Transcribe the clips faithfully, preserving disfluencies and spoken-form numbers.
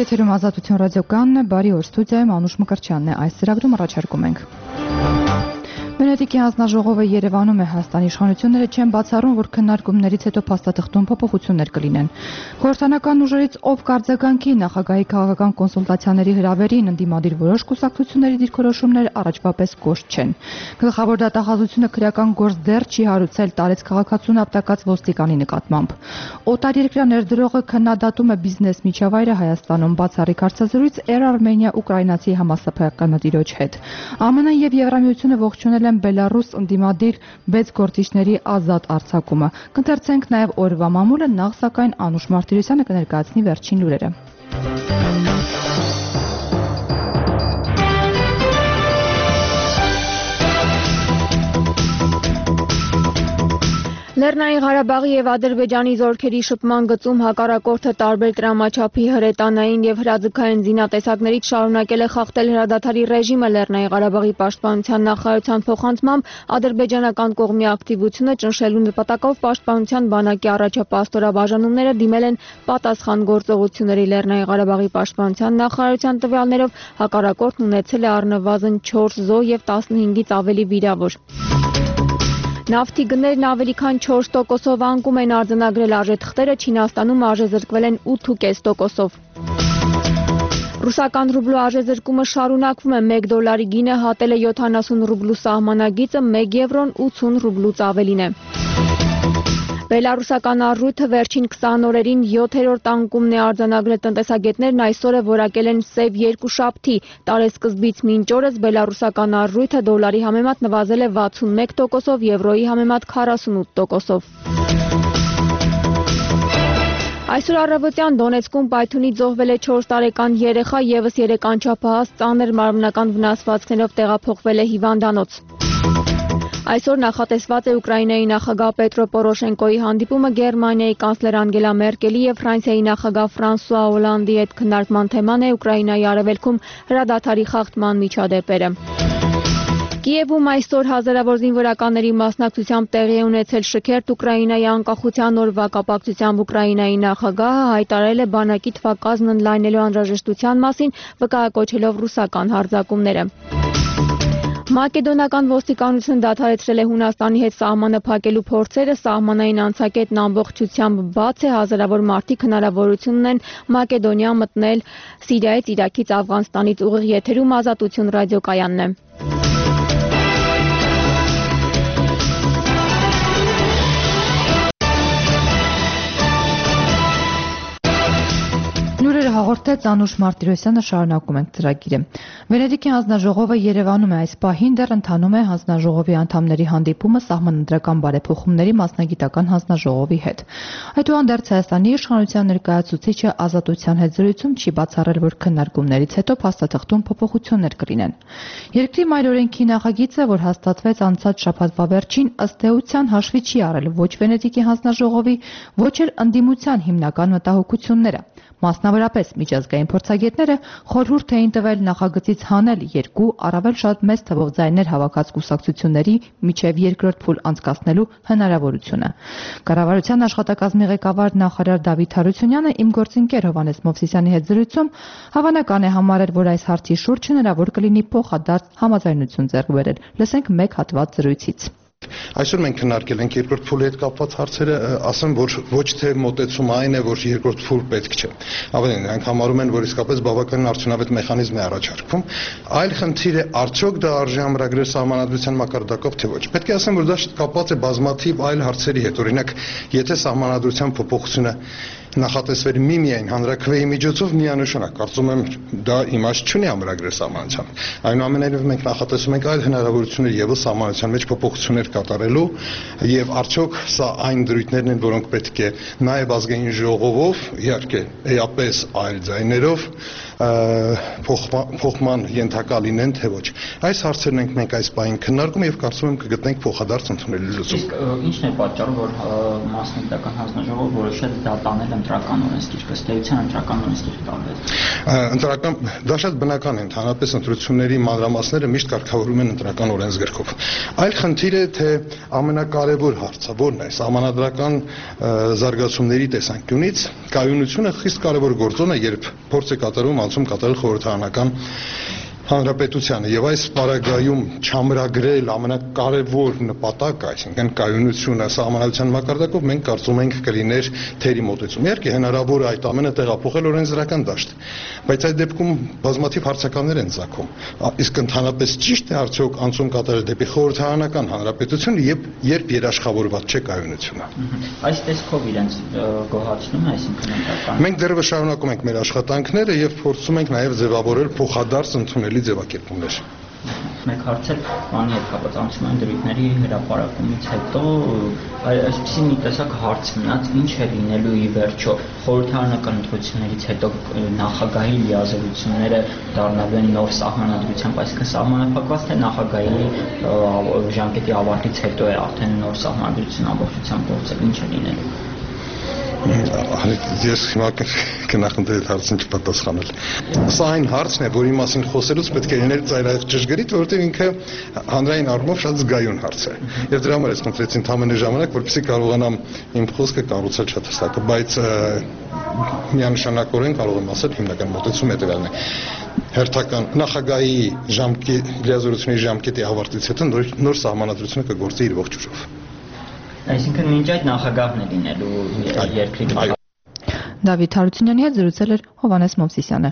Եթերում Ազատություն ռադիոկայանն է, բարի օր, ստուդիայում Անուշ Մկրտչյանն է, այս ծրագրում առաջարկում ենք։ Վենետիկի հանձնաժողովը Երևանում է, Հայաստանի իշխանությունները չեն բացառում, որ քննարկումներից հետո փաստաթղթում փոփոխություններ կլինեն։ Խորհրդանական ուժերից ով կարձագանքի նախագահի քաղաքական կոնսուլտացիաների հրավերին ընդդիմադիր որոշ կուսակցությունների դիրքորոշումներ առաջվա պես կոշտ չեն։ Գլխավոր դատախազությունը քրեական գործ դեռ չի հարուցել տարեց քաղաքացուն ապտակած ոստիկանի նկատմամբ։ Օտարերկրյա ներդրողը քննադատում է բիզնես միջավայրը Հայաստանում, բացառիկ հարցազրույց Air Armenia ուկրաինացի համասփականատիրոջ հետ։ ԱՄՆ-ն եւ Եվրամիությունը ողջունել են Բելարուս ընդդիմադիր վեց գործիչների ազատ արձակումը։ Կընթերցենք նաև օրվա մամուլը, նախ սակայն Անուշ Մարտիրոսյանը կներկայացնի վերջին լուրերը։ Լեռնային Ղարաբաղի եւ Ադրբեջանի զորքերի շփման գծում հակառակորդը տարբեր տրամաչափի հրետանային եւ հրաձգային զինատեսակներից շարունակել է խախտել հրադադարի ռեժիմը։ Լեռնային Ղարաբաղի պաշտպանության նախարարության փոխանցմամբ ադրբեջանական կողմի ակտիվությունը ճնշելու նպատակով պաշտպանության բանակի առաջապատстоրաբաժանումները դիմել են պատասխան գործողությունների։ Լեռնային Ղարաբաղի պաշտպանության նախարարության տվյալներով հակառակորդն ունեցել է առնվազն չորս զոհ եւ տասնհինգից ավելի վիրավոր։ Նավթի գներն ավելի քան չորս տոկոսով անկում են արձանագրել արժեթղթերը, Չինաստանում արժեզրկվել են ութ կόμμα պենս տոկոսով։ Ռուսական ռուբլու արժեզրկումը շարունակվում է, մեկ դոլարի գինը հատել է յոթանասուն ռուբլու սահմանագիծը, մեկ եվրոն ութուն ռուբլուց ավելին է։ Բելարուսական առույթը վերջին քսան օրերին յոթերորդ անկումն է արձանագրել, տնտեսագետներն այսօր է որակել են սև երկուշաբթի, տարեսկզբից մինչ օրս բելարուսական առույթը դոլարի համեմատ նվազել է վաթսունմեկ տոկոսով, եվրոյի համեմատ քառասունութ տոկոսով։ Այսօր առավոտյան Դոնեցկում պայթյունից զոհվել է չորս տարեկան երեխա, եւս երեք անչափահաս ծանր մարմնական վնասվածքներով տեղափոխվել է հիվանդանոց։ Այսօր նախատեսված է Ուկրաինայի նախագահ Պետրո Պորոշենկոյի հանդիպումը Գերմանիայի կանցլեր Անգելա Մերկելի եւ Ֆրանսիայի նախագահ Ֆրանսուଆ Օլանդի հետ քննարկման թեման է Ուկրաինայի արևելքում հրադադարի խախտման միջադեպերը։ Կիևում այսօր հազարավոր զինվորականների մասնակցությամբ տեղի է ունեցել շքերթ Ուկրաինայի անկախության օրվա կապակցությամբ Ուկրաինայի նախագահը հայտարարել է բանակի թվակազմն ընդլայնելու անհրաժեշտության մասին, վկայակոչելով ռուսական հարձակումները։ Մակեդոնական ոստիկանությունը դադարեցրել է Հունաստանի հետ սահմանը փակելու փորձերը, սահմանային անցակետն ամբողջությամբ բաց է, հազարավոր մարդիկ հնարավորություն ունեն Մակեդոնիա մտնել Սիրիայից, Իրաքից, Աֆղանստանից։ Ուղիղ եթերում Ազատություն ռադիոկայանն է։ Հաղորդեց Անուշ Մարտիրոսյանը, շարունակում ենք ծրագիրը։ Վենետիկի հանձնաժողովը Երևանում է, այս պահին դեռ ընթանում է հանձնաժողովի անդամների հանդիպումը սահմանադրական բարեփոխումների մասնագիտական հանձնաժողովի հետ։ Այդուհանդերձ Հայաստանի իշխանության ներկայացուցիչը Ազատության հետ զրույցում չի բացառել, որ քննարկումներից հետո փաստաթղթում փոփոխություններ կլինեն։ Երկրի մայրօրենքի նախագիծը, որ հաստատվեց անցած շաբաթվա վերջին, ըստ էության հաշվի չի առել ոչ Վենետիկի հանձնաժողովի, ոչ էլ ընդդիմության հիմնական մտահոգությունները։ Մասնավորապես միջազգային փորձագետները խորհուրդ էին տվել նախագծից հանել երկու առավել շատ մեծ թվով ձայներ հավաքած կուսակցությունների միջև երկրորդ փուլ անցկացնելու հնարավորությունը։ Կառավարության աշխատակազմի ղեկավար նախարար Դավիթ Հարությունյանը իմ գործընկեր Հովհաննես Մովսիսյանի հետ զրույցում հավանական է համարել, որ այս հարցի շուրջ հնարավոր կլինի փոխադարձ համաձայնություն ձեռք բերել։ Լսենք մեկ հատված զրույցից։ Այսօր մենք քննարկել ենք երկրորդ փուլի հետ կապված հարցերը, ասեմ, որ ոչ թե մոտեցումը այն է, որ երկրորդ փուլ պետք չէ։ Ավելին, նրանք համարում են, որ իսկապես բավականին արդյունավետ մեխանիզմ է առաջարկվում։ Այլ խնդիր է, արդյոք դա արժի ամրագրել սահմանադրության մակարդակով, թե ոչ։ Պետք է ասեմ, որ դա կապված է բազմաթիվ այլ հարցերի հետ։ Օրինակ, եթե սահմանադրության փոփոխությունը նախատեսվեր միմիայն հանրաքվեի միջոցով, միանշանակ կարծում եմ դա իմաստ չունի ամրագրել սահմանադրությամբ։ Այնուամենայնիվ մենք նախատեսում ենք այլ հնարավորություններ եւս սահմանադրության մեջ փոփոխություններ կատարելու, եւ արդյոք սա այն դրույթներն են, որոնք պետք է նաեւ ազգային ժողովով, իհարկե էապես այլ ձայներով փոխման ենթակա լինեն, թե ոչ։ Այս հարցերն ենք մենք այս պահին քննարկում եւ կարծում եմ կգտնենք փոխադարձ ընդունելի լուծում։ Իսկ ինչն է պատճառը, որ մասնագիտական հանձնաժողովը որոշել դա տանել ընտրական օրենսգիրքը, ըստ էության ընտրական օրենսգիրքը տարբեր։ Ընտրական դա շատ բնական է, ընդհանրապես ընտրությունների մանրամասները միշտ կարգավորում են ընտրական օրենսգրքով։ Այլ խնդիր է, թե ամենակարևոր հարցը որն է, սահմանադրական զարգացումների տեսանկյունից կայունությունը խիստ կարևոր գործոն է, երբ փորձ է կատարում անցում կատարել խորհրդարանական հանրապետությանը եւ այս պարագայում չամրագրել ամենակարևոր նպատակը, այսինքն կայունությունը սահմանադրության մակարդակով մենք կարծում ենք կլիներ թերի մոտեցում։ Իհարկե հնարավոր է այդ ամենը տեղափոխել օրենսդրական դաշտ, բայց այդ դեպքում բազմաթիվ հարցականներ են ծագում։ Իսկ ընդհանրապես ճիշտ է արդյոք անցում կատարել դեպի խորհրդարանական հանրապետություն, երբ երաշխավորված չէ կայունությունը։ Այս տեսքով իրենց գոհացնում է, այսինքն ընտրական։ Մենք դեռևս շարունակում ենք մեր աշխատանքները եւ փորձում ենք նաեւ ձևավորել փոխադարձ ընդունելի ձևակերպումներ։ Մեկ հարց էլ բանի հետ կապված անցումային դրույթների հրապարակումից հետո այսպիսի մի տեսակ հարց մնաց, ինչ է լինելու ի վերջո խորհրդարանական ընտրություններից հետո նախագահի լիազորությունները դառնալու են նոր սահմանադրությամբ, այսինքն սահմանափակված թե նախագահի ժամկետի ավարտից հետո է արդեն նոր սահմանադրություն ամբողջությամբ գործել, ինչ է լինելու։ Ես հիմա կնախընտրեի այդ հարցին չպատասխանել։ Սա այն հարցն է, որի մասին խոսելուց պետք է լինել ծայրահեղ ճշգրիտ, որովհետև ինքը հանրային առումով շատ զգայուն հարց է։ Եվ դրա համար ես խնդրեցի ընդամենը ժամանակ, որպեսզի կարողանամ իմ խոսքը կառուցել շատ հստակ, բայց միանշանակորեն կարող եմ ասել հիմնական մոտեցում հետևյալն է։ Հերթական նախագահի ժամկետի լիազորությունների ժամկետի ավարտից հետո նոր սահմանադրությունը կգործի իր ողջ ուժով։ Այսինքն մինչ այդ նախագահն է լինելու երկրի։ Դավիթ Հարությունյանի հետ զրուցել էր Հովհաննես Մովսիսյանը։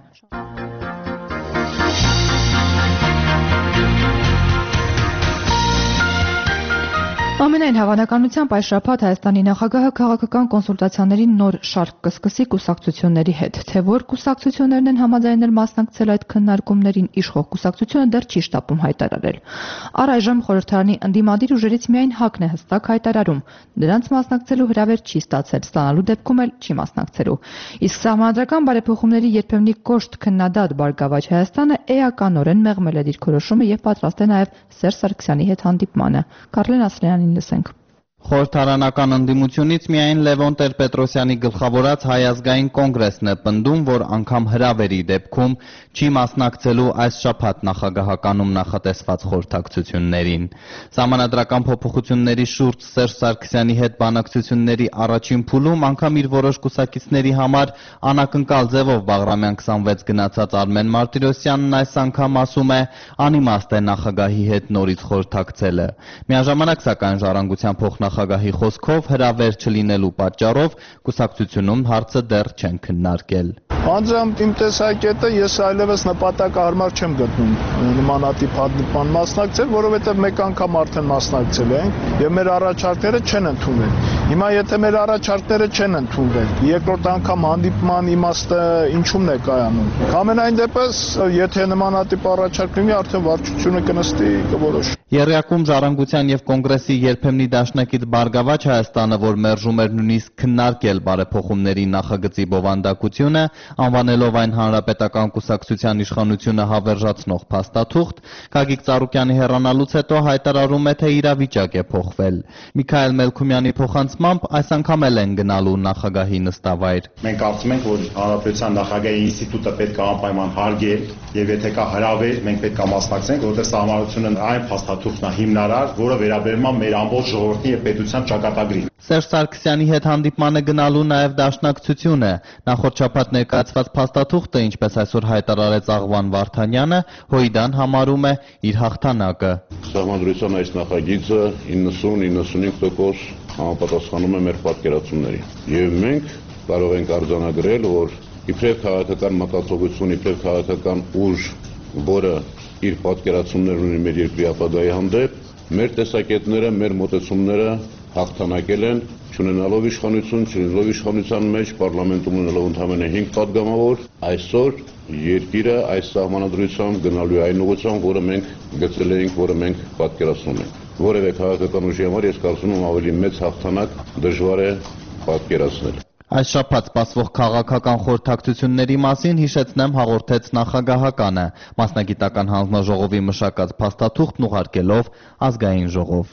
Ամենայն հավանականությամբ այս շաբաթ Հայաստանի նախագահը քաղաքական կոնսուլտացիաների նոր շարք կսկսի կուսակցությունների հետ, թե որ կուսակցություններն են համաձայնել մասնակցել այդ քննարկումներին, իշխող կուսակցությունը դեռ չի շտապում հայտարարել։ Առայժմ խորհրդարանի ընդդիմադիր ուժերից միայն ՀԱԿ-ն է հստակ հայտարարում, դրանց մասնակցելու հրավեր չի ստացել, ստանալու դեպքում էլ չի մասնակցելու։ Իսկ սահմանադրական բարեփոխումների երբեմնի կոշտ քննադատ Բարգավաճ Հայաստանը էականորեն մեղմել է դիրքորոշումը եւ պատրաստ է նաեւ Սերժ Սարգսյանի հետ հանդիպմանը։ Կարլեն Ասլյանին լսենք։ Խորհրդարանական ընդդիմությունից միայն Լևոն Տեր-Պետրոսյանի գլխավորած Հայ ազգային կոնգրեսն է պնդում, որ անգամ հրավերի դեպքում չի մասնակցելու այս շաբաթ նախագահականում նախատեսված խորհրդակցություններին։ Սահմանադրական փոփոխությունների շուրջ Սերժ Սարգսյանի հետ բանակցությունների առաջին փուլում անգամ իր որոշ կուսակիցների համար անակնկալ ձևով Բաղրամյան քսանվեց գնացած Արմեն Մարտիրոսյանն այս անգամ ասում է անիմաստ է նախագահի հետ նորից խորհրդակցելը։ Միաժամանակ սակայն ժառանգության փոխնախագահ Նախագահի խոսքով հրավեր չլինելու պատճառով կուսակցությունում հարցը դեռ չեն քննարկել։ Անձամբ իմ տեսակետը ես այլևս նպատակահարմար չեմ գտնում նմանատիպ հանդիպման մասնակցել, որովհետև մեկ անգամ արդեն մասնակցել ենք եւ մեր առաջարկները չեն ընդունվել։ Հիմա եթե մեր առաջարկները չեն ընդունվել, երկրորդ անգամ հանդիպման իմաստը ինչու՞մն է կայանում։ Ամենայն դեպս, եթե նմանատիպ առաջարկ լինի, արդեն վարչությունը կնստի կորոշի։ Եռյակում Ժառանգության եւ Կոնգրեսի երբեմնի դաշնակից Բարգավաճ Հայաստանը, որ մերժում էր նույնիսկ քննարկել բարեփոխումների նախագծի բովանդակությունը, անվանելով այն հանրապետական կուսակցության իշխանությունը հավերժացնող փաստաթուղթ, Գագիկ Ծառուկյանի հեռանալուց հետո հայտարարում է, թե իրավիճակ է փոխվել։ Միքայել Մելքումյանի փոխանցմամբ այս անգամ էլ են գնալու նախագահի նստավայր։ Մենք կարծում ենք, որ հանրապետության նախագահի ինստիտուտը պետք է անպայման հարգել եւ եթե կա հրավեր, մենք պետք է մասնակցենք, որովհետեւ սահմանությունը այն փաստաթուղթն է հիմնարար, որը վերաբերում է մեր ամբողջ ժողովրդի եւ պետության ճակատագրին։ Սերժ Սարգսյանի հետ հանդիպմանը գնալու նաև դաշնակցությունը։ Նախորդ շաբաթ ներկայացված փաստաթուղթը, ինչպես այսօր հայտարարեց Աղվան Վարդանյանը, Հույդան համարում է իր հաղթանակը։ Սահմանադրության այս նախագիծը իննսուն իննսունհինգ տոկոս համապատասխանում է մեր պատկերացումներին։ Եվ մենք կարող ենք արձանագրել, որ իբրև քաղաքական մտածողություն, իբրև քաղաքական ուժ, որը իր պատկերացումներն ունի մեր երկրի ապագայի հանդեպ, մեր տեսակետները, մեր մոտեցումները հաղթանակել են, չունենալով իշխանություն, չունենալով իշխանության մեջ պարլամենտում ունենալով ընդամենը հինգ պատգամավոր, այսօր երկիրը այս սահմանադրությամբ գնալու է այն ուղղությամբ, որը մենք գծել էինք, որը մենք պատկերացնում ենք։ Որևէ քաղաքական ուժի համար ես կարծում եմ ավելի մեծ հաղթանակ դժվար է պատկերացնել։ Այս շաբաթ սպասվող քաղաքական խորհրդակցությունների մասին հիշեցնեմ հաղորդեց նախագահականը, մասնագիտական հանձնաժողովի մշակած փաստաթուղթն ուղարկելով ազգային ժողով։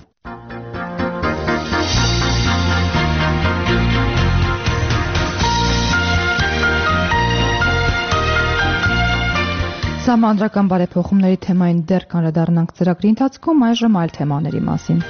Սահմանադրական բարեփոխումների թեմային դեռ կանդրադառնանք ծրագրի ընթացքում, այժմ այլ թեմաների մասին։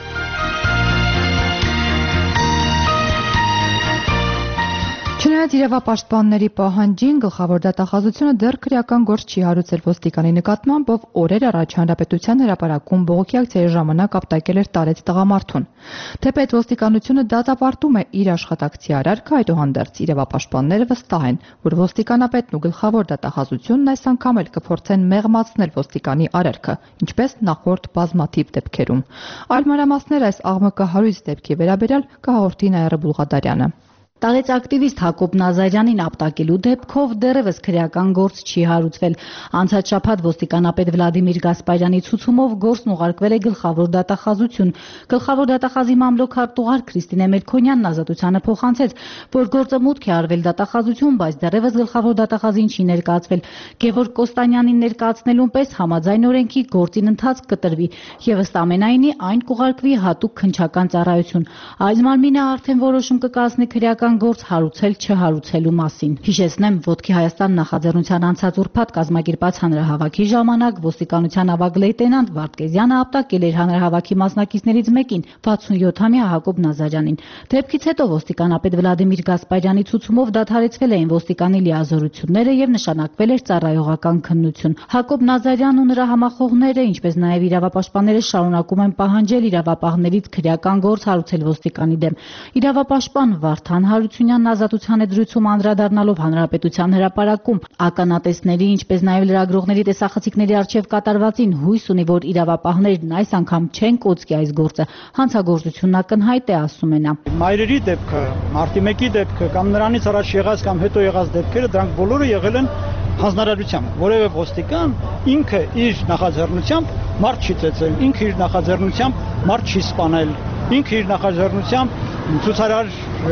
Չնայած իրավապաշտպանների պահանջին, գլխավոր դատախազությունը դեռ քրեական գործ չի հարուցել ոստիկանի նկատմամբ, ով օրեր առաջ Հանրապետության հրապարակում բողոքի ակցիայի ժամանակ ապտակել էր տարեց տղամարդուն։ Թեպետ ոստիկանությունը դատապարտում է իր աշխատակցի արարքը, այդուհանդերձ իրավապաշտպանները վստահ են, որ ոստիկանապետն ու գլխավոր դատախազությունն այս անգամ էլ կփորձեն մեղմացնել ոստիկանի արարքը, ինչպես նախորդ բազմաթիվ դեպքերում։ Այլ մանրամասներ այս աղմկահարույց դեպքի վերաբերյալ կհաղորդի Նայիրը Բուլղադարյանը։ Տարեց ակտիվիստ Հակոբ Նազարյանին ապտակելու դեպքով դեռևս քրեական գործ չի հարուցվել։ Անցած շաբաթ ոստիկանապետ Վլադիմիր Գասպարյանի ցուցումով գործն ուղարկվել է գլխավոր դատախազություն։ Գլխավոր դատախազի մամլոք-հարտուղար Քրիստինե Մելքոնյանն ազատությանը փոխանցեց, որ գործը մուտք է արվել դատախազություն, բայց դեռևս գլխավոր դատախազին չի ներկայացվել։ Գևորգ Կոստանյանին ներկայացնելուն պես համաձայն օրենքի գործին ընթացք կտրվի եւ ըստ ամենայնի այն կուղարկվի հատուկ քննչական ծառայություն։ Այս մարմինը արդեն որոշում կկայացնի քրեական գործ հարուցել չհարուցելու մասին։ Հիշեցնեմ, Ոտքի Հայաստան նախաձեռնության անցած ուրբաթ կազմակերպած հանրահավաքի ժամանակ ոստիկանության ավագ լեյտենանտ Վարդգեզյանը ապտակել էր հանրահավաքի մասնակիցներից մեկին, վաթսունյոթամյա Հակոբ Նազարյանին։ Դեպքից հետո ոստիկանապետ Վլադիմիր Գասպարյանի ցուցումով դադարեցվել էին ոստիկանի լիազորությունները եւ նշանակվել էր ծառայողական քննություն։ Հակոբ Նազարյանն ու նրա համախոհները, ինչպես նաեւ իրավապաշտպանները շարունակում են պահանջել իրավապահներից քրեական գործ հարուցել ոստիկանի դեմ։ Իրավապաշտպան Վարդան Հարությունյանն ազատության հետ զրույցում անդրադառնալով Հանրապետության հրապարակում ականատեսների, ինչպես նաև լրագրողների տեսախցիկների առջև կատարվածին հույս ունի, որ իրավապահներն այս անգամ չեն կոծկի այս գործը։ Հանցագործությունն ակնհայտ է, ասում է նա։ Մայրերի դեպքը, մարտի մեկի դեպքը կամ նրանից առաջ եղած կամ հետո եղած դեպքերը, դրանք բոլորը եղել են հանձնարարությամբ, որևէ ոստիկան ինքը իր նախաձեռնությամբ մարդ չի ծեծել, ինքը իր նախաձեռնությամբ մարդ չի սպանել, ինքը իր նախաձեռնությամբ ցուցարար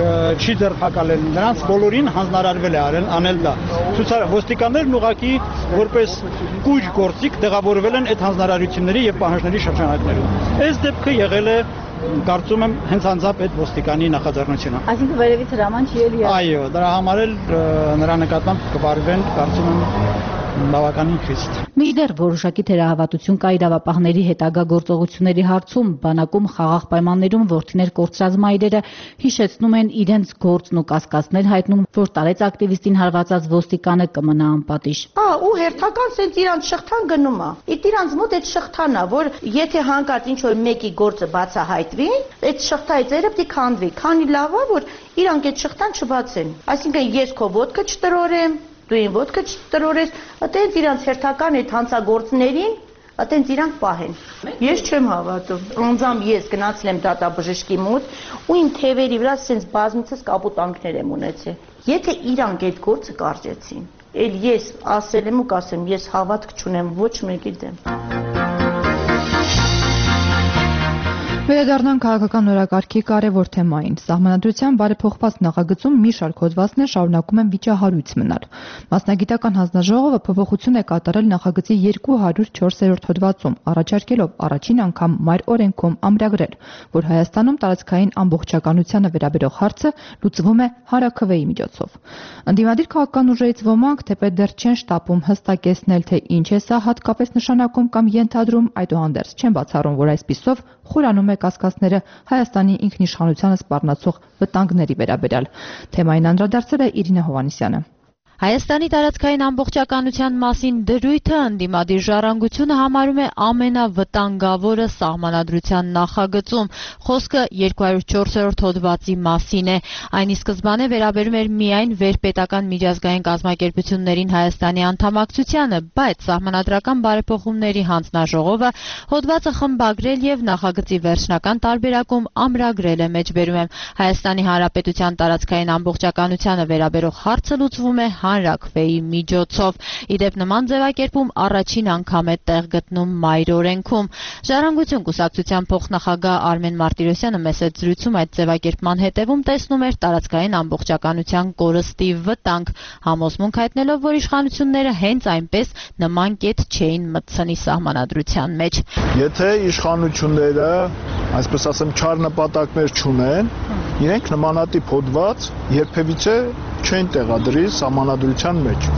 չի ձերբակալել, նրանց բոլորին հանձնարարվել է արել անել դա։ Ոստիկաններն ուղղակի որպես կույր գործիք տեղավորվել են այդ հանձնարարությունների եւ պահանջների շրջանակներում։ Այս դեպքը եղել է, կարծում եմ, հենց անձամբ այդ ոստիկանի նախաձեռնությունը։ Այսինքն վերևից հրաման չի ելի։ Այո, դրա համար էլ նրա նկատմամբ կվարվեն, կարծում եմ, բավականին խիստ։ Մինչդեռ որոշակի թերահավատություն կա իրավապահների հետագա գործողությունների հարցում, բանակում խաղաղ պայմաններում որդիներ կորցրած մայրերը հիշեցնում են իրենց գործն ու կասկածներ հայտնում, որ տարեց ակտիվիստին հարվածած ոստիկանը կմնա անպատիժ։ Ահա ու հերթական sense իրանց շղթան գնում է։ Իդ իրանց մոտ այդ շղթան է, որ եթե հանկարծ ինչ որ մեկի գործը բացահայտվի, այդ շղթայի ծերը պիտի քանդվի։ Քանի լավ է, որ իրանք այդ շղթան չբացեն։ Այսինքն ես քո ոտքը չտրորեմ, դու ին ոտքը չտրորես, այտենց իրանց հերթական այդ հանցագործներին, այտենց իրանք պահեն։ Ես չեմ հավատում։ Անձամբ ես գնացել եմ դատաբժշկի մոտ ու իմ թևերի վրա sense բազմիցս կապուտանքներ եմ ունեցել։ Եթե իրանք այդ գործը կարճեցին, ել ես ասել եմ ու կասեմ, ես հավատք չունեմ ոչ մեկի դեմ։ Վերադառնանք քաղաքական օրակարգի կարևոր թեմային։ Սահմանադրության բարեփոխված նախագծում մի շարք հոդվածներ շարունակում են վիճահարույց մնալ։ Մասնագիտական հանձնաժողովը փոփոխություն է կատարել նախագծի երկու հարյուր չորսերորդ հոդվածում, առաջարկելով առաջին անգամ մայր օրենքում ամրագրել, որ Հայաստանում տարածքային ամբողջականությանը վերաբերող հարցը լուծվում է հանրաքվեի միջոցով։ Ընդդիմադիր քաղաքական ուժերից ոմանք թեպետ դեռ չեն շտապում հստակեցնել, թե ինչ է սա հատկապես նշանակում կամ ենթադրում, այդուհանդերձ չեն բացառում, որ այսպիսով խորանում է կասկածները Հայաստանի ինքնիշխանությանը սպառնացող վտանգների վերաբերյալ։ Թեմային անդրադարձել է Իրինա Հովհաննիսյանը։ Հայաստանի տարածքային ամբողջականության մասին դրույթը ընդդիմադիր ժառանգությունը համարում է ամենավտանգավորը սահմանադրության նախագծում։ Խոսքը երկու հարյուր չորսերորդ հոդվածի մասին է։ Այն ի սկզբանե վերաբերում էր միայն վերպետական միջազգային կազմակերպություններին Հայաստանի անդամակցությանը, բայց սահմանադրական բարեփոխումների հանձնաժողովը հոդվածը խմբագրել եւ նախագծի վերջնական տարբերակում ամրագրել է, մեջբերում եմ Հայաստանի Հանրապետության տարածքային ամբողջականությանը վերաբերող հարցը լուծվում է հանրաքվեի միջոցով։ Իդեպ նման ձևակերպում առաջին անգամ է տեղ գտնում մայր օրենքում։ Ժառանգություն կուսակցության փոխնախագահ Արմեն Մարտիրոսյանը մեծ զրույցում այդ ձևակերպման հետևում տեսնում էր տարածքային ամբողջականության կորստի վտանգ, համոզմունք հայտնելով, որ իշխանությունները հենց այնպես նման կետ չէին մտցնի սահմանադրության մեջ։ Եթե իշխանությունները, այսպես ասեմ, չար նպատակներ չունեն, իրենք նմանատիպ հոդված երբևիցե չեն տեղադրի սահմանադրության մեջ։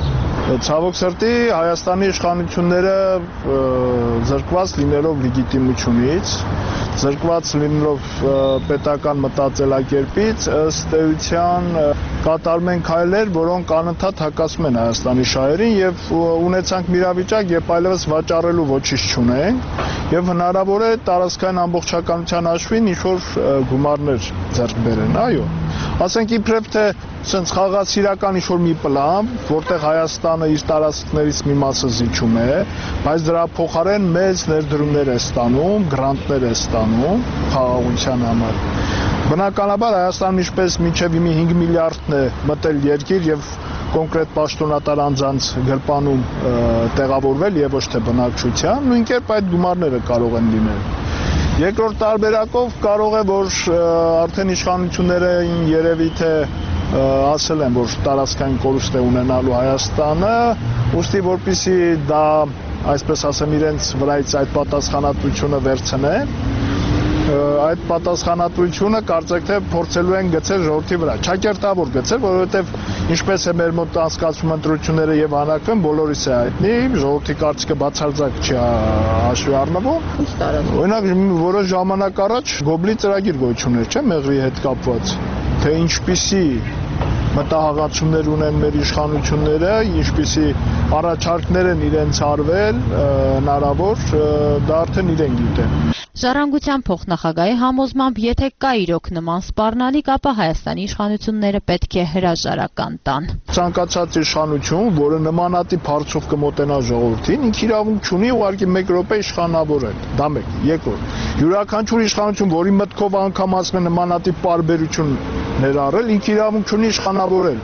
Ցավոք սրտի Հայաստանի իշխանությունները զրկված լինելով լեգիտիմությունից, զրկված լինելով պետական մտածելակերպից, ըստ էության կատարում են քայլեր, որոնք անընդհատ հակասում են Հայաստանի շահերին եւ ունեցանք մի իրավիճակ, երբ այլևս վաճառելու ոչինչ չունենք եւ հնարավոր է տարածքային ամբողջականության հաշվին ինչ-որ գումարներ ձեռք բերեն, այո։ Ասենք իբրև թե sense խաղացիրական ինչ-որ մի պլան, որտեղ Հայաստանը իր տարածքներից մի մասը զիջում է, բայց դրա փոխարեն մեծ ներդրումներ է ստանում, գրանտներ է ստանում խաղաղության համար։ Բնականաբար Հայաստանը ինչպես մինչև իմի հինգ միլիարդն է մտել երկիր եւ կոնկրետ պաշտոնատար անձանց գրպանում տեղավորվել եւ ոչ թե բնակչության, նույն կերպ այդ գումարները կարող են լինել։ Երկրորդ տարբերակով կարող է, որ արդեն իշխանությունները երևի թե ասել են, որ տարածքային կորուստ է ունենալու Հայաստանը, ուստի որպեսզի դա, այսպես ասեմ, իրենց վրայից այդ պատասխանատվությունը վերցնեն, այդ պատասխանատվությունը կարծեք թե փորձելու են գցել ժողովրդի վրա, ճակերտավոր գցել, որովհետև ինչպես է մեր մոտ անցկացում ընտրությունները եւ հանակվեն, բոլորիս է հայտնի, ժողովրդի կարծիքը բացարձակ չի հաշվի առնվում։ Օրինակ որոշ ժամանակ առաջ Գոբլի ծրագիր գոյություն ուներ, չէ՞, մեղրի հետ կապված, թե ինչպիսի մտահղացումներ ունեն մեր իշխանությունները, ինչպիսի առաջարկներ են իրենց արվել, հնարավոր, դա արդեն իրեն գիտեն։ Ժառանգության փոխնախագահի համոզմամբ, եթե կա իրոք նման սպառնալիք, ապա Հայաստանի իշխանությունները պետք է հրաժարական տան։ Ցանկացած իշխանություն, որը նմանատիպ հարցով կմոտենա ժողովրդին, ինքը իրավունք չունի ուղղակի մեկ րոպե իշխանավորել։ Դա մեկ, երկրորդ։ Յուրաքանչյուր իշխանություն, որի մտքով անգամ ասում է նմանատիպ պարբերություն ներառել, ինքը իրավունք չունի իշխանավորել։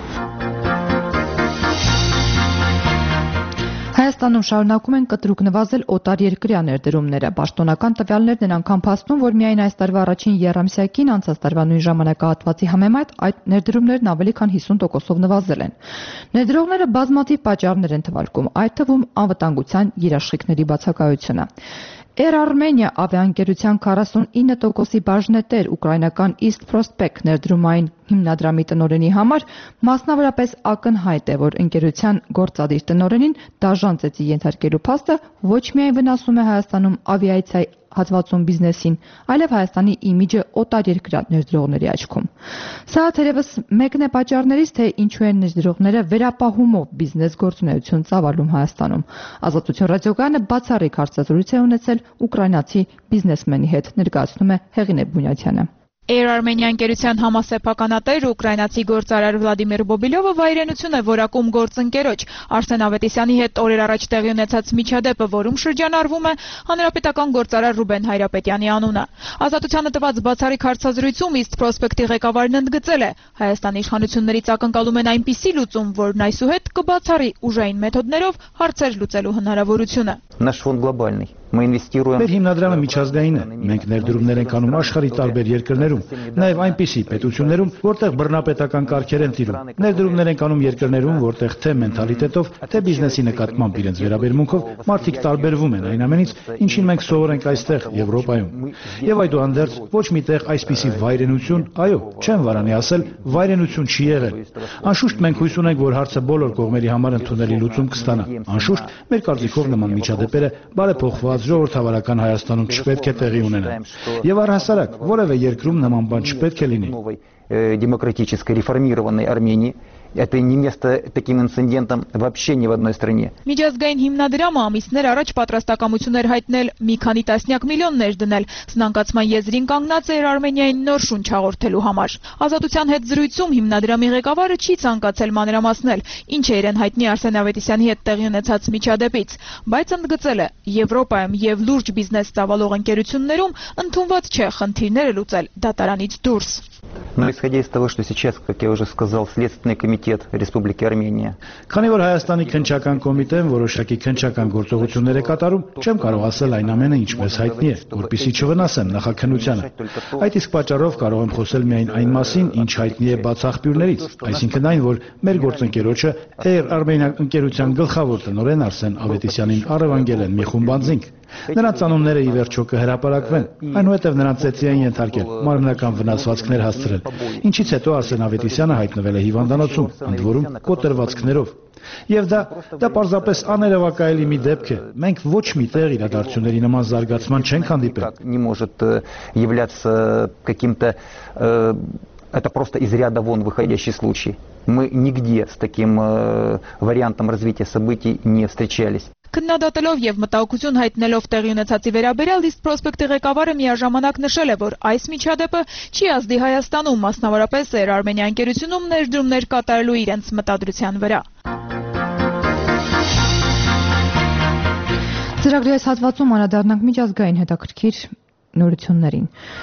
Հայաստանում շարունակում են կտրուկ նվազել օտարերկրյա ներդրումները։ Պաշտոնական տվյալներն են անգամ փաստում, որ միայն այս տարվա առաջին եռամսյակին անցած տարվա նույն ժամանակահատվածի համեմատ այդ ներդրումներն ավելի քան հիսուն տոկոսով նվազել են։ Ներդրողները բազմաթիվ պատճառներ են թվարկում, այդ թվում անվտանգության երաշխիքների բացակայությունը։ Air Armenia ավիաընկերության քառասունինը տոկոսի բաժնետեր ուկրաինական East Prospect ներդրումային հիմնադրամի տնօրենի համար մասնավորապես ակնհայտ է, որ ընկերության գործադիր տնօրենին դաժան ծեծի ենթարկելու փաստը ոչ միայն վնասում է Հայաստանում ավիացիայի հատվածում բիզնեսին, այլև Հայաստանի իմիջը օտարերկրյա ներդրողների աչքում։ Սա թերևս մեկն է պատճառներից, թե ինչու են ներդրողները վերապահումով բիզնես գործունեություն ծավալում Հայաստանում։ Ազատություն ռադիոկայանը բացառիկ հարցազրույց է ունեցել ուկրաինացի բիզնեսմենի հետ, ներկայացնում է Հեղինե Բունյաթյանը։ Air Armenia ընկերության համասեփականատեր ուկրաինացի գործարար Վլադիմիր Բոբիլյովը վայրենություն է որակում գործընկերոջ Արսեն Ավետիսյանի հետ օրեր առաջ տեղի ունեցած միջադեպը, որում շրջանառվում է հանրապետական գործարար Ռուբեն Հայրապետյանի անունը։ Ազատությանը տված բացառիկ հարցազրույցում East Prospect-ի ղեկավարն ընդգծել է, Հայաստանի իշխանություններից ակնկալում են այնպիսի լուծում, որն այսուհետ կբացառի ուժային մեթոդներով հարցեր լուծելու հնարավորությունը։ Նаш ֆոնդ գլոբալный. Մեր հիմնադրամը միջազգային է։ Մենք ներդրումներ ենք անում աշխարհի տարբեր երկրներում, նաև այնպիսի պետություններում, որտեղ բռնապետական կարգեր են տիրում։ Ներդրումներ ենք անում երկրներում, որտեղ թե մենթալիտետով, թե բիզնեսի նկատմամբ իրենց վերաբերմունքով մարդիկ տարբերվում են այն ամենից, ինչին մենք սովորենք այստեղ Եվրոպայում։ Եվ այդուհանդերձ ոչ միտեղ այսպիսի վայրենություն, այո, չեմ վարանի ասել, վայրենություն չի եղել։ Անշուշտ մենք հույս ունենք, որ հարցը բոլոր կողմերի համար ընդունելի լուծում կստանա։ Անշուշտ մեր կարծիքով նման միջադեպերը բարեփոխված ժողովրդավարական Հայաստանում չպետք է տեղի ունենան։ Եվ առհասարակ որևէ երկրում նման բան չպետք է լինի։ Демократической реформированной Армении. Это не место таким инцидентам вообще ни в одной стране. Միջազգային հիմնադրամը ամիսներ առաջ պատրաստակամություն էր հայտնել մի քանի տասնյակ միլիոններ դնել սնանկացման եզրին կանգնած էր Արմենիային նոր շունչ հաղորդելու համար։ Ազատության հետ զրույցում հիմնադրամի ղեկավարը չի ցանկացել մանրամասնել, ինչ է իրեն հայտնի Արսեն Ավետիսյանի հետ տեղի ունեցած միջադեպից, բայց ընդգծել է, Եվրոպայում եւ լուրջ բիզնես ծավալող ընկերություններում ընդունված չէ խնդիրները լուծել դատարանից դուրս։ Но исходя из того, что сейчас, как я уже сказал, Следственный комитет Республики Армения. Քանի որ Հայաստանի քննչական կոմիտեն որոշակի քննչական գործողություններ է կատարում, չեմ կարող ասել այն ամենը ինչպես հայտնի է, որpիսի չվնասեմ նախաքննությանը։ Այդ իսկ պատճառով կարող եմ խոսել միայն այն մասին, ինչ հայտնի է բաց աղբյուրներից, այսինքն այն, որ մեր գործընկերոջը Air Armenia ընկերության գլխավոր տնօրեն Արսեն Ավետիսյանին առևանգել են մի խումբ անձինք։ Նրանց անունները ի վերջո կհրապարակվեն, այնուհետև նրանց ծեծի են ենթարկել, մարմնական վնասվածքներ հասցրել, ինչից հետո Արսեն Ավետիսյանը հայտնվել է հիվանդանոցում, ընդ որում կոտրվածքներով։ Եվ դա դա պարզապես աներևակայելի մի դեպք է։ Մենք ոչ մի տեղ իրադարձությունների նման զարգացման չենք հանդիպել։ Не может являться каким-то это просто из ряда вон выходящий случай. Мы нигде с таким вариантом развития событий не встречались. Քննադատելով եւ մտահոգություն հայտնելով տեղի ունեցածի վերաբերյալ իսկ պրոսպեկտի ղեկավարը միաժամանակ նշել է, որ այս միջադեպը չի ազդի Հայաստանում, մասնավորապես Air-Armenia ընկերությունում ներդրումներ կատարելու իրենց մտադրության վրա։ Ծրագրի այս հատվածում անդրադառնանք միջազգային հետաքրքիր նորություններին։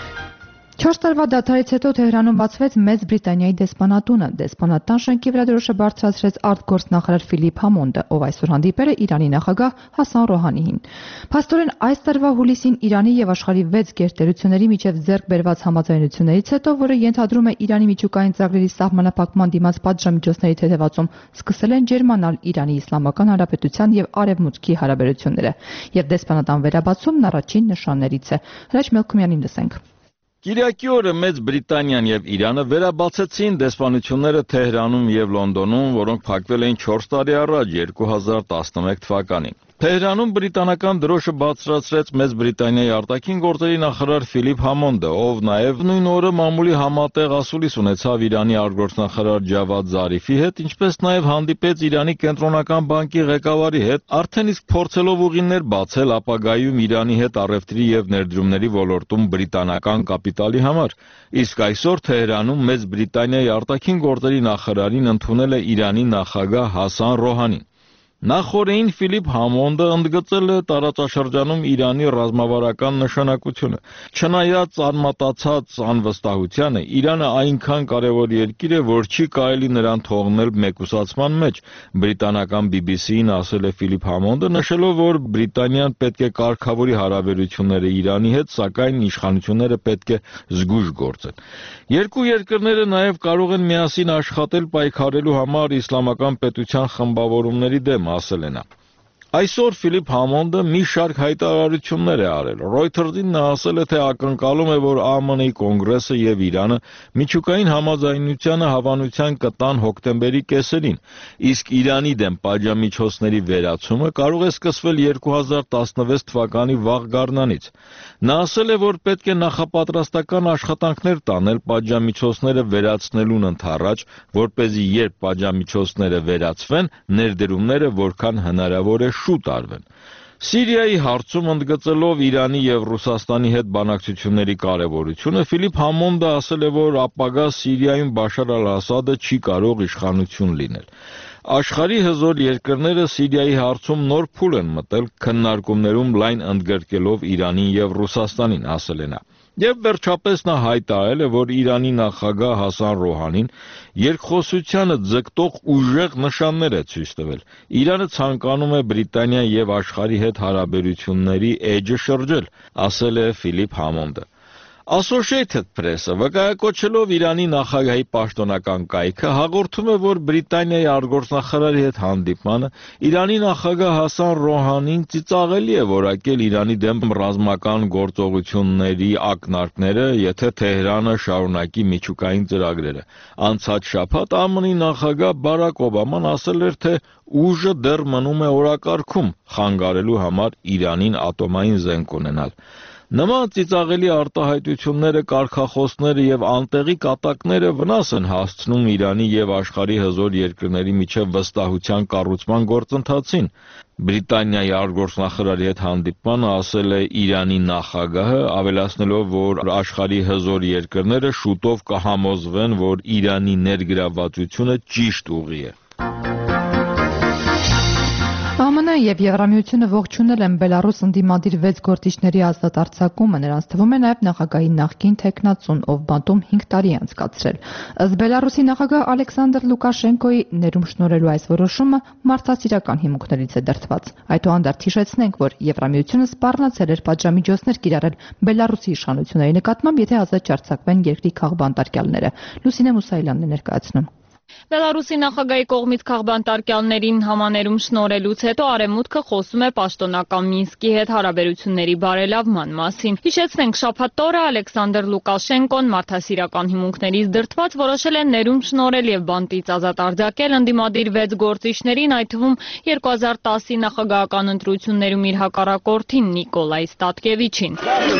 Չորս տարվա դադարից հետո Թեհրանում բացվեց Մեծ Բրիտանիայի դեսպանատունը։ Դեսպանատան շենքի վրա բարձրացրեց արտգործնախարար Ֆիլիպ Համոնդը, ով այսօր հանդիպել է Իրանի նախագահ Հասան Ռոհանիին։ Փաստորեն այս տարվա հուլիսին Իրանի եւ աշխարհի վեց գերտերությունների միջև ձեռք բերված համաձայնություններից հետո, որը ենթադրում է Իրանի միջուկային ծրագրերի սահմանափակման դիմաց պատժամիջոցների թեթևացում, սկսել են ջերմանալ Իրանի Իսլամական Հանրապետության եւ Արևմուտքի հարաբերությունները։ Եվ դեսպանատան վերաբացումն առաջին նշաններից է։ Հրաչ Մելքումյանին լսենք։ Կիրակի օրը Մեծ Բրիտանիան եւ Իրանը վերաբացեցին դեսպանությունները Թեհրանում եւ Լոնդոնում, որոնք փակվել էին չորս տարի առաջ երկու հազար տասնմեկ թվականին։ Թեհրանում բրիտանական դրոշը բարձրացրեց Մեծ Բրիտանիայի արտաքին գործերի նախարար Ֆիլիպ Համոնդը, ով նաև նույն օրը մամուլի համատեղ ասուլիս ունեցավ Իրանի արտգործնախարար Ջավադ Զարիֆի հետ, ինչպես նաև հանդիպեց Իրանի կենտրոնական բանկի ղեկավարի հետ, արդեն իսկ փորձելով ուղիներ բացել ապագայում Իրանի հետ առևտրի եւ ներդրումների ոլորտում բրիտանական կապիտալի համար։ Իսկ այսօր Թեհրանում Մեծ Բրիտանիայի արտաքին գործերի նախարարին ընդունել է Իրանի նախագահ Հասան Ռոհանին։ Նախորդին Ֆիլիպ Համոնդը ընդգծել է տարածաշրջանում Իրանի ռազմավարական նշանակությունը։ Չնայած անմատացած անվստահությանը, Իրանը այնքան կարևոր երկիր է, որ չի կարելի նրան թողնել մեկուսացման մեջ։ Բրիտանական բի բի սի-ին ասել է Ֆիլիպ Համոնդը, նշելով, որ Բրիտանիան պետք է կարգավորի հարաբերությունները Իրանի հետ, սակայն իշխանությունները պետք է զգույշ գործեն։ Երկու երկրները նաև կարող են միասին աշխատել պայքարելու համար իսլամական պետության խմբավորումների դեմ, ասել է նա։ Այսօր Ֆիլիպ Համոնդը մի շարք հայտարարություններ է արել։ Reuters-ին նա ասել է, թե ակնկալում է, որ Α M N-ի կոնգրեսը եւ Իրանը միջուկային համաձայնությանը հավանության կտան հոկտեմբերի կեսերին, իսկ Իրանի դեմ պատժամիջոցների վերացումը կարող է սկսվել երկու հազար տասնվեց թվականի վաղ գարնանից։ Նա ասել է, որ պետք է նախապատրաստական աշխատանքներ տանել պատժամիջոցները վերացնելուն ընդառաջ, որպեսզի երբ պատժամիջոցները վերացվեն, ներդրումները որքան հնարավոր է շուտ արվեն։ Սիրիայի հարցում ընդգծելով Իրանի եւ Ռուսաստանի հետ բանակցությունների կարևորությունը, Ֆիլիպ Համոնդը ասել է, որ ապագա Սիրիայում Բաշար al-Ասադը չի կարող իշխանություն լինել։ Աշխարհի հզոր երկրները Սիրիայի հարցում նոր փուլ են մտել, քննարկումներում լայն ընդգրկելով Իրանին եւ Ռուսաստանին, ասել է նա։ Եվ վերջապես նա հայտարարել է, որ Իրանի նախագահ Հասան Ռոհանին երկխոսությանը ձգտող ուժեղ նշաններ է ցույց տվել։ Իրանը ցանկանում է Բրիտանիայի եւ աշխարհի հետ հարաբերությունների էջը շրջել, ասել է Ֆիլիպ Համոնդը։ Associated Press-ը վկայակոչելով Իրանի նախագահի պաշտոնական կայքը հաղորդում է, որ Բրիտանիայի արտգործնախարարի հետ հանդիպմանը Իրանի նախագահ Հասան Ռոհանին ծիծաղելի է որակել Իրանի դեմ ռազմական գործողությունների ակնարկները, եթե Թեհրանը շարունակի միջուկային ծրագրերը։ Անցած շաբաթ Α M N-ի նախագահ Բարակ Օբաման ասել էր, թե ուժը դեռ մնում է օրակարգում խանգարելու համար Իրանին ատոմային զենք ունենալ։ Նման ծիծաղելի արտահայտությունները, կարգախոսները եւ անտեղի կատակները վնաս են հասցնում Իրանի եւ աշխարհի հզոր երկրների միջև վստահության կառուցման գործընթացին։ Բրիտանիայի արտգործնախարարի հետ հանդիպմանը ասել է Իրանի նախագահը, ավելացնելով, որ աշխարհի հզոր երկրները շուտով կհամոզվեն, որ Իրանի ներգրավվածությունը ճիշտ ուղի է։ Α M N-ը եւ Եվրամիությունը ողջունել են Բելարուս ընդդիմադիր վեց գործիչների ազատ արձակումը, նրանց թվում է նաեւ նախագահի նախկին թեկնածուն, ով բանտում հինգ տարի է անցկացրել։ Ըստ Բելարուսի նախագահ Ալեքսանդր Լուկաշենկոյի ներում շնորհելու այս որոշումը մարդասիրական հիմունքներից է դրդված։ Այդուհանդերձ հիշեցնենք, որ Եվրամիությունը սպառնացել էր պատժամիջոցներ կիրառել Բելարուսի իշխանությունների նկատմամբ, եթե ազատ չարձակվեն երկրի քաղբանտարկյալները։ Լուսինե Մուսայելյանն է ներկայացնում։ Բելարուսի նախագահի կողմից քաղբանտարկյալներին համաներում շնորհելուց հետո Արևմուտքը խոսում է պաշտոնական Մինսկի հետ հարաբերությունների բարելավման մասին։ Հիշեցնենք, շաբաթ օրը Ալեքսանդր Լուկաշենկոն մարդասիրական հիմունքներից դրդված որոշել է ներում շնորհել եւ բանտից ազատ արձակել ընդդիմադիր վեց գործիչներին, այդ թվում երկու հազար տասի նախագահական ընտրություններում իր հակառակորդին Նիկոլայ Ստատկևիչին։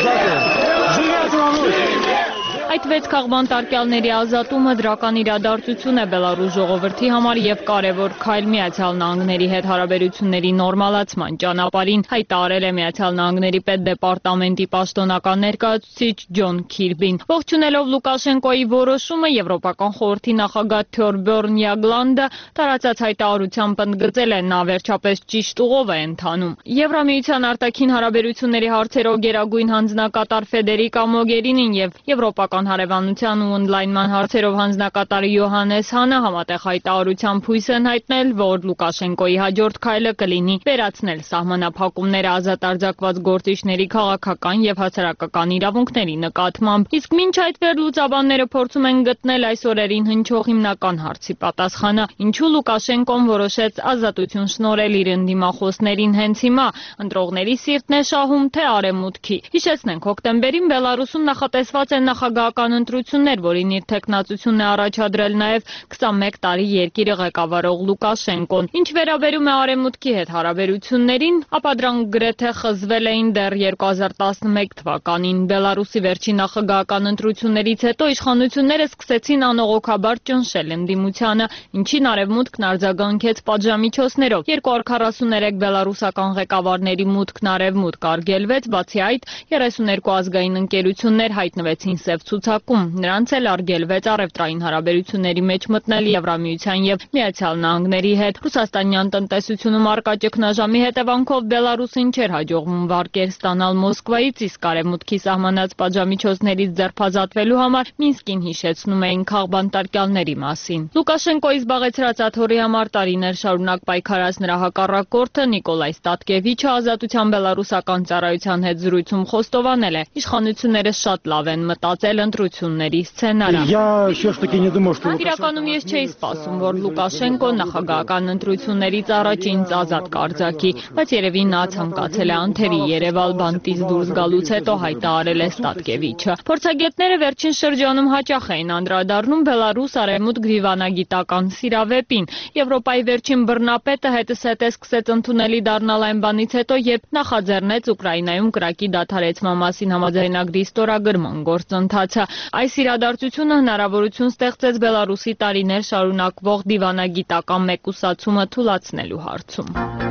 Այդ վեց քաղբանտարկյալների ազատումը դրական իրադարձություն է Բելարուս ժողովրդի համար եւ կարեւոր քայլ Միացյալ Նահանգների հետ հարաբերությունների նորմալացման ճանապարհին, հայտարարել է Միացյալ Նահանգների պետդեպարտամենտի պաշտոնական ներկայացուցիչ Ջոն Քիրբին։ Ողջունելով Լուկաշենկոյի որոշումը, Եվրոպական խորհրդի նախագահ Թյորբյորն Յագլանդը տարածած հայտարարությամբ ընդգծել է, նա վերջապես ճիշտ ուղով է ընթանում։ Եվրամիության արտաքին հարաբերությունների հարցերով գերագույն հանձնակատար Ֆեդերիկա Մոգերինին եւ Եվրոպական հարևանության ու օնլայնման հարցերով հանձնակատար Յոհանես Հանը համատեղ հայտարարությամբ հույս են հայտնել, որ Լուկաշենկոյի հաջորդ քայլը կլինի վերացնել սահմանափակումները ազատ արձակված գործիչների քաղաքական եւ հասարակական իրավունքների նկատմամբ։ Իսկ մինչ այդ վերլուծաբանները փորձում են գտնել այս օրերին հնչող հիմնական հարցի պատասխանը, ինչու Լուկաշենկոն որոշեց ազատություն շնորհել իր ընդդիմախոսներին հենց հիմա, ընտրողների սիրտն է շահում, թե արևմուտքի։ Հիշեցնենք, հոկտեմբերին Բելարուսում նախատեսված են նախագահական ընտրություններ, որին իր թեկնածությունն է առաջադրել նաև քսանմեկ տարի երկիրը ղեկավարող Լուկաշենկոն։ Ինչ վերաբերում է արևմուտքի հետ հարաբերություններին, ապա դրանք գրեթե խզվել էին դեռ երկու հազար տասնմեկ թվականին։ Բելարուսի վերջին նախագահական ընտրություններից հետո իշխանությունները սկսեցին անողոքաբար ճնշել ընդդիմությանը, ինչին արևմուտքն արձագանքեց պատժամիջոցներով։ երկու հազար քառասուներեք բելարուսական ղեկավարների մուտքն արևմուտք արգելվեց, բացի այդ երեսուներկու ազգային ընկերություններ հայտնվեցին սև ցուցակում, նրանց էլ արգելվեց առևտրային հարաբերությունների մեջ մտնել Եվրամիության եւ Միացյալ Նահանգների հետ։ Ռուսաստանյան տնտեսությունում առկա ճգնաժամի հետևանքով Բելարուսին չէր հաջողվում վարկեր ստանալ Մոսկվայից, իսկ արևմուտքի սահմանած պատժամիջոցներից ձերբազատվելու համար Մինսկին հիշեցնում էին քաղբանտարկյալների մասին։ Լուկաշենկոյի զբաղեցրած աթոռի համար տարիներ շարունակ պայքարած նրա հակառակորդը Նիկոլայ Ստատկևիչը Ազատության բելարուսական ծառայության հետ զրույցում խոստովանել է, իշխանությունները շատ լավ են մտածել ընտրությունների սցենարը։ Իրականում ես չէի սպասում, որ Լուկաշենկոն նախագահական ընտրություններից առաջ ինձ ազատ կարձակի, բայց երևի նա ցանկացել է անթերի Երևալ բանտից դուրս գալուց հետո, հայտարարել է Ստատկևիչը։ Փորձագետները վերջին շրջանում հաճախ էին անդրադառնում Բելարուս արևմուտք դիվանագիտական սիրավեպին։ Եվրոպայի վերջին բռնապետը հետզհետե սկսեց ընդունելի դառնալ այն բանից հետո, երբ նախաձեռնեց Ուկրաինայում կրակի դադարեցման մասին համաձայնագրի ստորագրման գործընթացը։ Այս իրադարձությունը հնարավորություն ստեղծեց Բելարուսի տարիներ շարունակվող դիվանագիտական մեկուսացումը թուլացնելու հարցում։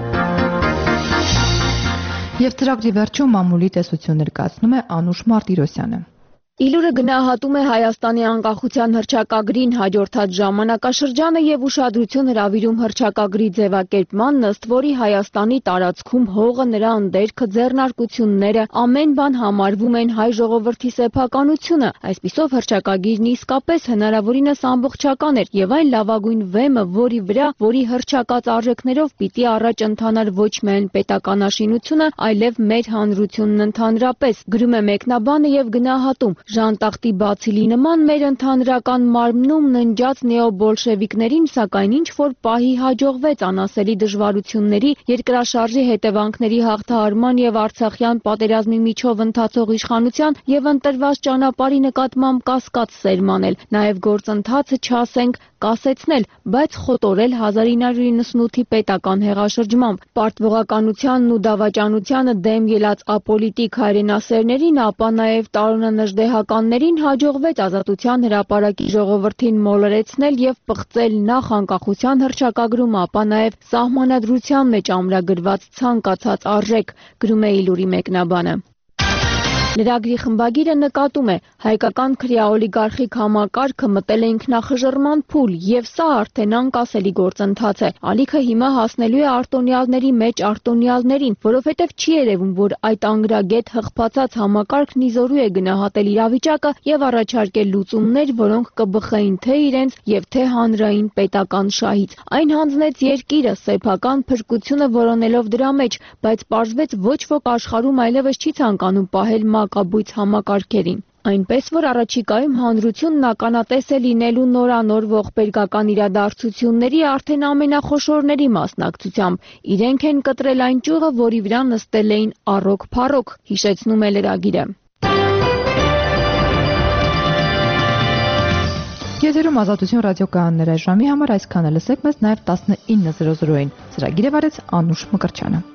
Եվ ծրագրի վերջում մամուլի տեսություն ներկայացնում է Անուշ Մարտիրոսյանը։ Իլուրը գնահատում է Հայաստանի անկախության հռչակագրին հաջորդած ժամանակաշրջանը եւ ուշադրություն հրավիրում հռչակագրի ձևակերպման, ըստ որի Հայաստանի տարածքում հողը, նրա ընդերքը, ձեռնարկությունները, ամեն բան համարվում են հայ ժողովրդի սեփականությունը։ Այսպիսով հռչակագիրն իսկապես հնարավորինս ամբողջական էր եւ այն լավագույն վեմը, որի վրա, որի հռչակած արժեքներով պիտի առաջ ընթանար ոչ միայն պետականաշինությունը, այլև մեր հանրությունն ընդհանրապես, գրում է մեկնաբանը եւ գնահատում. Ժանտախտի բացիլի նման մեր ընդհանրական մարմնում ննջած նեոբոլշևիկներին, սակայն ինչ-որ պահի հաջողվեց անասելի դժվարությունների, երկրաշարժի հետևանքների հաղթահարման եւ Արցախյան պատերազմի միջով ընթացող իշխանության եւ ընտրված ճանապարհի նկատմամբ կասկած սերմանել, նաեւ գործընթացը չասենք կասեցնել, բայց խոտորել հազար ինը հարյուր իննսունութի պետական հեղաշրջմամբ։ Պարտվողականությանն ու դավաճանությանը դեմ ելած ապոլիտիկ հայրենասերներին, ապա նաեւ տարոնանժդեհականներին հաջողվեց Ազատության հրապարակի ժողովրդին մոլորեցնել եւ պղծել նախ անկախության հռչակագրում, ապա նաեւ սահմանադրության մեջ ամրագրված ցանկացած արժեք, գրում է Իլուրի մեկնաբանը։ Լրագրի խմբագիրը նկատում է, հայկական քրեաօլիգարխիկ համակարգը մտել է ինքնախժռման փուլ եւ սա արդեն անկասելի գործընթաց է։ Ալիքը հիմա հասնելու է արտոնյալների մեջ արտոնյալներին, որովհետեւ չի երևում, որ այդ անգրագետ հղփացած համակարգն իզորու է գնահատել իրավիճակը եւ առաջարկել լուծումներ, որոնք կբխեին թե իրենց եւ թե հանրային պետական շահից։ Այն հանձնեց երկիրը, սեփական փրկությունը որոնելով դրա մեջ, բայց պարզվեց ոչ ոք աշխարհում այլևս չի ցանկանում պահել կաբույց համակարգերին։ Այնպես որ առաջիկայում հանրությունն ականատես է լինելու նորանոր ողբերգական իրադարձությունների արդեն ամենախոշորների մասնակցությամբ։ Իրենք են կտրել այն ճյուղը, որի վրա նստել էին առօք-փառոք, հիշեցնում է լրագիրը։ Եթերում Ազատություն ռադիոկայաններ այժմի համար այսքանը, լսեք մեզ նաև տասնինը զրո զրոյին։ Ծրագիրը վարեց Անուշ Մկրտչյանը։